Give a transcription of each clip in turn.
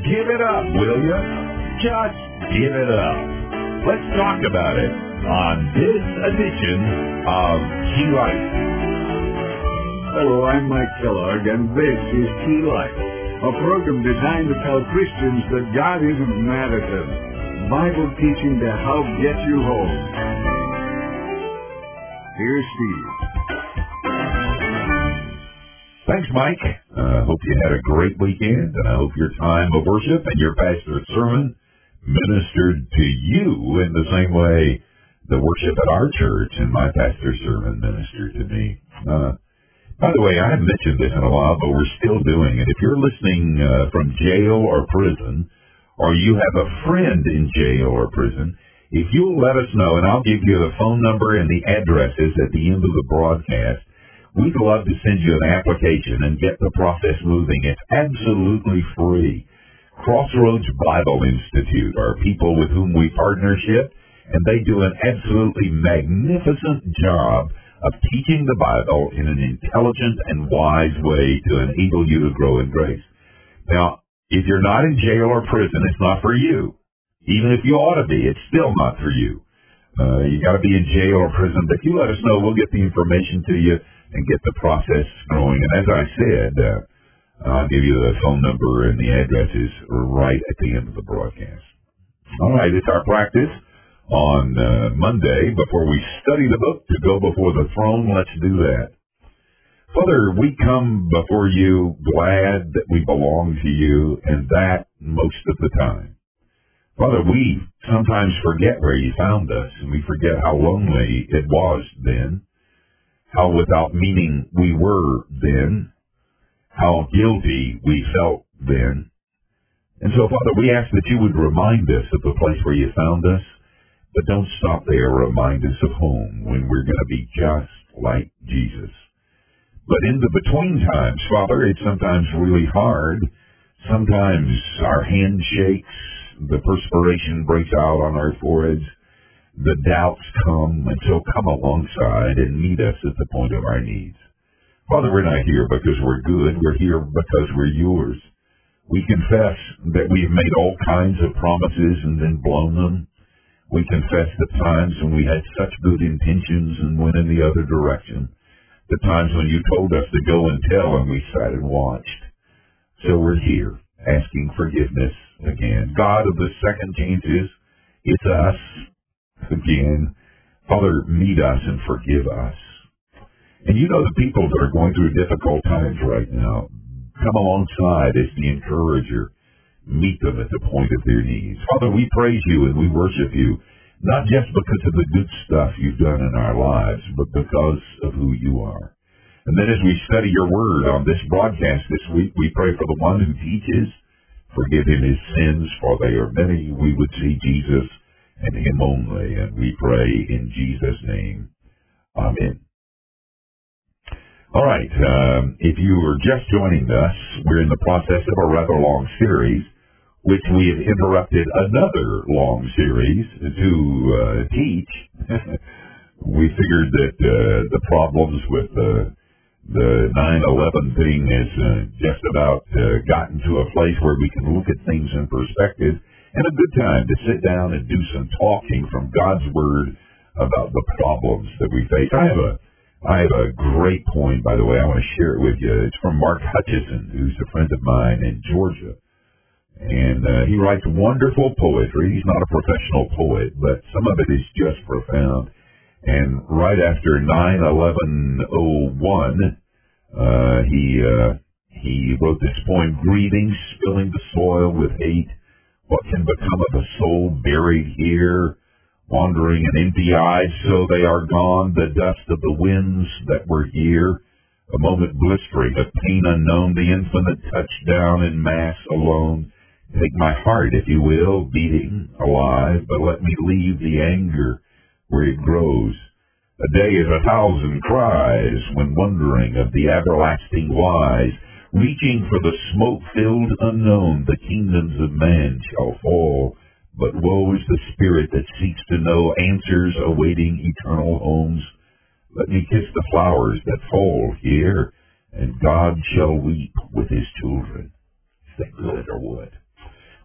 give it up, will you? Just give it up. Let's talk about it on this edition of Key Life. Hello, I'm Mike Kellogg, and this is Key Life, a program designed to tell Christians that God isn't mad at them. Bible teaching to help get you home. Here's Steve. Thanks, Mike. I hope you had a great weekend, and I hope your time of worship and your pastor's sermon ministered to you in the same way the worship at our church and my pastor's sermon ministered to me. By the way, I haven't mentioned this in a while, but we're still doing it. If you're listening from jail or prison, or you have a friend in jail or prison, if you'll let us know, and I'll give you the phone number and the addresses at the end of the broadcast, we'd love to send you an application and get the process moving. It's absolutely free. Crossroads Bible Institute are people with whom we partnership, and they do an absolutely magnificent job of teaching the Bible in an intelligent and wise way to enable you to grow in grace. Now, if you're not in jail or prison, it's not for you. Even if you ought to be, it's still not for you. You got to be in jail or prison, but you let us know. We'll get the information to you and get the process going. And as I said, I'll give you the phone number and the addresses right at the end of the broadcast. All right, it's our practice on Monday, before we study the book, to go before the throne. Let's do that. Father, we come before you glad that we belong to you, and that most of the time. Father, we sometimes forget where you found us, and we forget how lonely it was then, how without meaning we were then, how guilty we felt then. And so, Father, we ask that you would remind us of the place where you found us, but don't stop there. Remind us of home when we're going to be just like Jesus. But in the between times, Father, it's sometimes really hard. Sometimes our hand shakes, the perspiration breaks out on our foreheads, the doubts come, and so come alongside and meet us at the point of our needs. Father, we're not here because we're good. We're here because we're yours. We confess that we've made all kinds of promises and then blown them. We confess the times when we had such good intentions and went in the other direction. The times when you told us to go and tell and we sat and watched. So we're here asking forgiveness again. God of the second chances, it's us again. Father, meet us and forgive us. And you know the people that are going through difficult times right now. Come alongside as the encourager. Meet them at the point of their needs. Father, we praise you and we worship you, not just because of the good stuff you've done in our lives, but because of who you are. And then as we study your word on this broadcast this week, we pray for the one who teaches, forgive him his sins, for they are many. We would see Jesus and him only, and we pray in Jesus' name. Amen. All right, if you are just joining us, we're in the process of a rather long series, which we have interrupted another long series to teach. We figured that the problems with the 9/11 thing has just about gotten to a place where we can look at things in perspective, and a good time to sit down and do some talking from God's Word about the problems that we face. I have a great point, by the way. I want to share it with you. It's from Mark Hutchison, who's a friend of mine in Georgia. And he writes wonderful poetry. He's not a professional poet, but some of it is just profound. And right after 9/11/01, he wrote this poem, Grieving, spilling the soil with hate. What can become of a soul buried here? Wandering and empty-eyed, so they are gone, the dust of the winds that were here. A moment blistering, of pain unknown, the infinite touchdown in mass alone. Take my heart, if you will, beating, alive, but let me leave the anger where it grows. A day is 1,000 cries when wondering of the everlasting wise, reaching for the smoke-filled unknown, the kingdoms of man shall fall. But woe is the spirit that seeks to know answers awaiting eternal homes. Let me kiss the flowers that fall here, and God shall weep with his children. Is that good or what?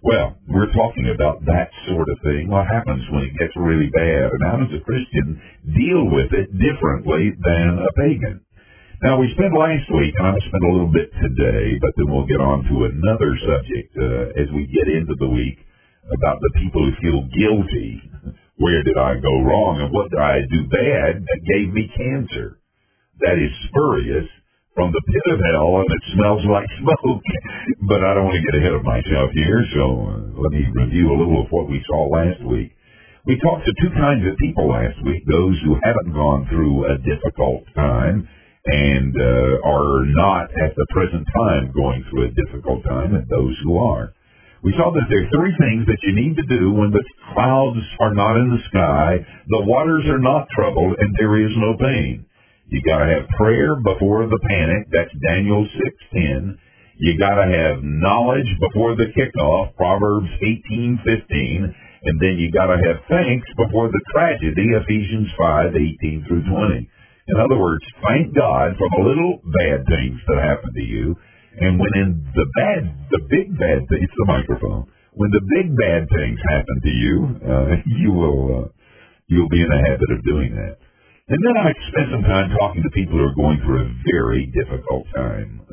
Well, we're talking about that sort of thing. What happens when it gets really bad, and how does a Christian deal with it differently than a pagan? Now, we spent last week, and I'm going to spend a little bit today, but then we'll get on to another subject as we get into the week about the people who feel guilty. Where did I go wrong, and what did I do bad that gave me cancer? That is spurious from the pit of hell, and it smells like smoke. But I don't want to get ahead of myself here, so let me review a little of what we saw last week. We talked to two kinds of people last week, those who haven't gone through a difficult time and are not at the present time going through a difficult time, and those who are. We saw that there are three things that you need to do when the clouds are not in the sky, the waters are not troubled, and there is no pain. You got to have prayer before the panic. That's Daniel 6:10. You got to have knowledge before the kickoff, Proverbs 18:15, and then you got to have thanks before the tragedy, Ephesians 5:18 through 20. In other words, thank God for the little bad things that happen to you, and when in the big bad things, it's the microphone. When the big bad things happen to you, you'll be in the habit of doing that. And then I spent some time talking to people who are going through a very difficult time.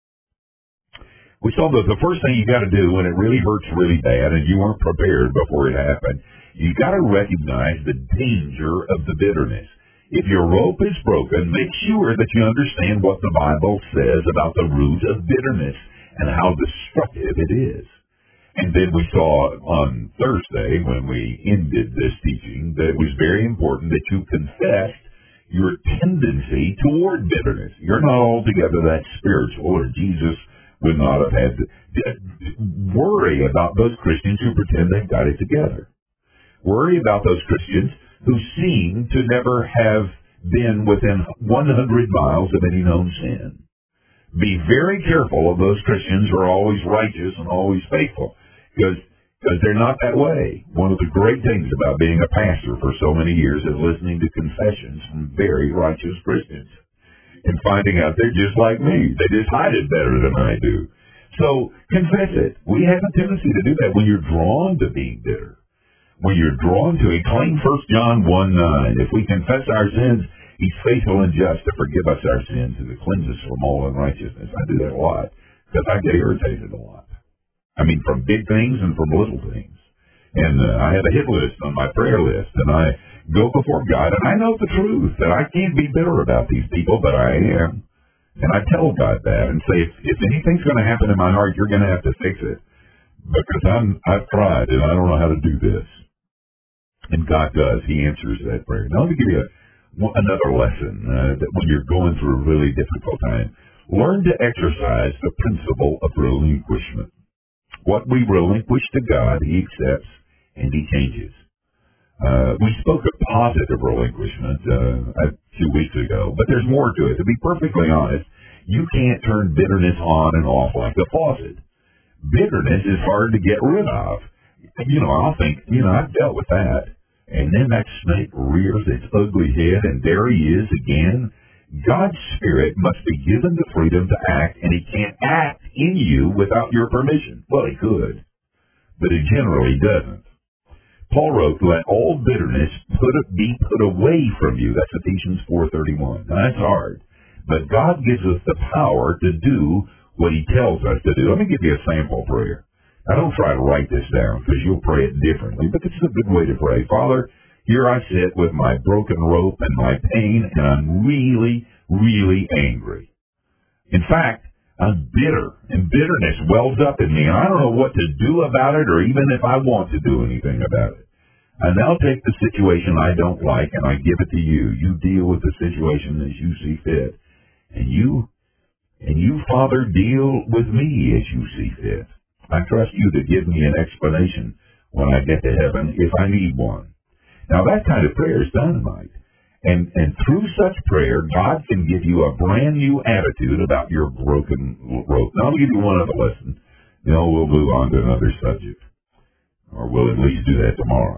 We saw that the first thing you got to do when it really hurts really bad and you weren't prepared before it happened, you got to recognize the danger of the bitterness. If your rope is broken, make sure that you understand what the Bible says about the root of bitterness and how destructive it is. And then we saw on Thursday, when we ended this teaching, that it was very important that you confessed your tendency toward bitterness. You're not altogether that spiritual, or Jesus would not have had to worry about those Christians who pretend they've got it together. Worry about those Christians who seem to never have been within 100 miles of any known sin. Be very careful of those Christians who are always righteous and always faithful, because they're not that way. One of the great things about being a pastor for so many years is listening to confessions from very righteous Christians and finding out they're just like me. They just hide it better than I do. So confess it. We have a tendency to do that when you're drawn to being bitter. When you're drawn to it, claim 1 John 1:9. If we confess our sins, He's faithful and just to forgive us our sins and to cleanse us from all unrighteousness. I do that a lot because I get irritated a lot. I mean, from big things and from little things. And I have a hit list on my prayer list, and I go before God, and I know the truth, that I can't be bitter about these people, but I am. And I tell God that and say, if anything's going to happen in my heart, you're going to have to fix it, because I've tried, and I don't know how to do this. And God does. He answers that prayer. Now, let me give you another lesson that when you're going through a really difficult time, learn to exercise the principle of relinquishment. What we relinquish to God, He accepts, and He changes. We spoke of positive relinquishment a few weeks ago, but there's more to it. To be perfectly honest, you can't turn bitterness on and off like a faucet. Bitterness is hard to get rid of. I'll think, I've dealt with that. And then that snake rears its ugly head, and there he is again. God's Spirit must be given the freedom to act, and He can't act in you without your permission. Well, He could, but He generally doesn't. Paul wrote, let all bitterness be put away from you. That's Ephesians 4:31. Now, that's hard, but God gives us the power to do what He tells us to do. Let me give you a sample prayer. Now, don't try to write this down, because you'll pray it differently, but this is a good way to pray. Father, here I sit with my broken rope and my pain, and I'm really, really angry. In fact, I'm bitter, and bitterness wells up in me, and I don't know what to do about it, or even if I want to do anything about it. I now take the situation I don't like, and I give it to you. You deal with the situation as you see fit. And you, Father, deal with me as you see fit. I trust you to give me an explanation when I get to heaven if I need one. Now, that kind of prayer is dynamite. And through such prayer, God can give you a brand new attitude about your broken rope. Now, I'll give you one other lesson. We'll move on to another subject. Or we'll at least do that tomorrow.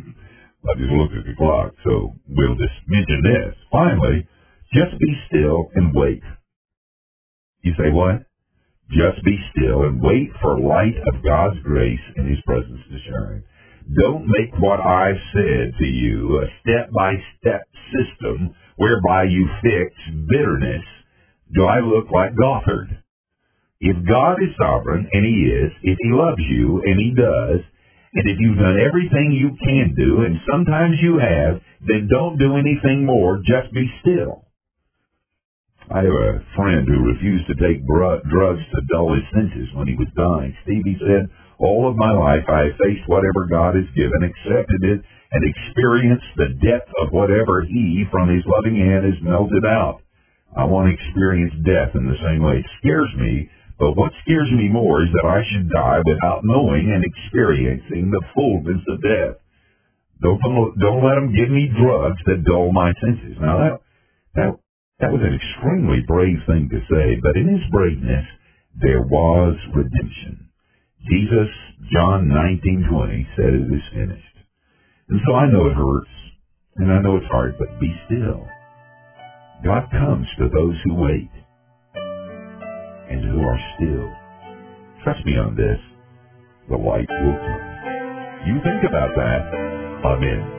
I just looked at the clock, so we'll just mention this. Finally, just be still and wait. You say what? Just be still and wait for light of God's grace and His presence to shine. Don't make what I've said to you a step-by-step system whereby you fix bitterness. Do I look like Gothard? If God is sovereign, and He is, if He loves you, and He does, and if you've done everything you can do, and sometimes you have, then don't do anything more, just be still. I have a friend who refused to take drugs to dull his senses when he was dying. Stevie said, all of my life I have faced whatever God has given, accepted it, and experienced the depth of whatever He, from His loving hand, has melted out. I want to experience death in the same way. It scares me, but what scares me more is that I should die without knowing and experiencing the fullness of death. Don't let them give me drugs that dull my senses. Now, that was an extremely brave thing to say, but in His braveness, there was redemption. Jesus, John 19:20, said it is finished. And so I know it hurts, and I know it's hard, but be still. God comes to those who wait and who are still. Trust me on this. The light will come. You think about that. Amen.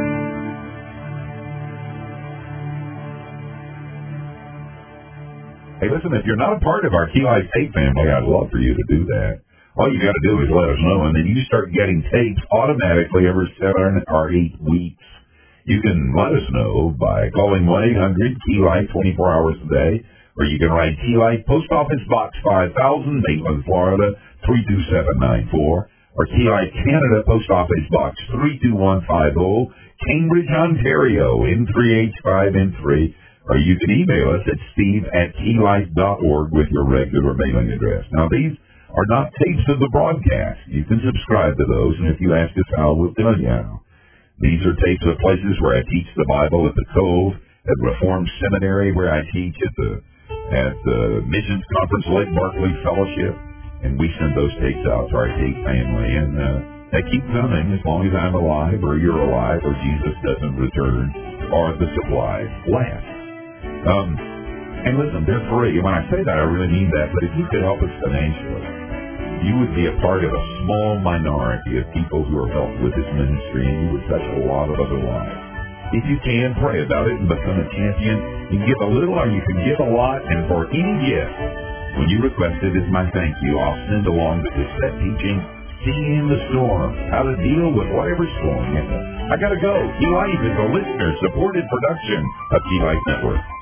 Hey, listen, if you're not a part of our Key Life tape family, I'd love for you to do that. All you got to do is let us know, and then you start getting tapes automatically every 7 or 8 weeks. You can let us know by calling 1-800-KEY-LIFE 24 hours a day, or you can write Key Life, Post Office Box 5000, Maitland, Florida, 32794, or Key Life Canada, Post Office Box 32150, Cambridge, Ontario, N3H5N3, or you can email us at steve@keylife.org with your regular mailing address. Now, these are not tapes of the broadcast. You can subscribe to those, and if you ask us how, we'll tell you how. These are tapes of places where I teach the Bible, at the Cove, at Reformed Seminary, where I teach, at the Missions Conference, Lake Barkley Fellowship, and we send those tapes out to our tape family, and they keep coming as long as I'm alive, or you're alive, or Jesus doesn't return, or the supplies last. And listen, they're free. When I say that, I really mean that. But if you could help us financially, you would be a part of a small minority of people who are helped with this ministry, and you would touch a lot of other lives. If you can, pray about it and become a champion. You can give a little or you can give a lot, and for any gift, when you request it as my thank you, I'll send along the cassette teaching, Seeing the Storm, how to deal with whatever's going on. I gotta go. Key Life is a listener-supported production of Key Life Network.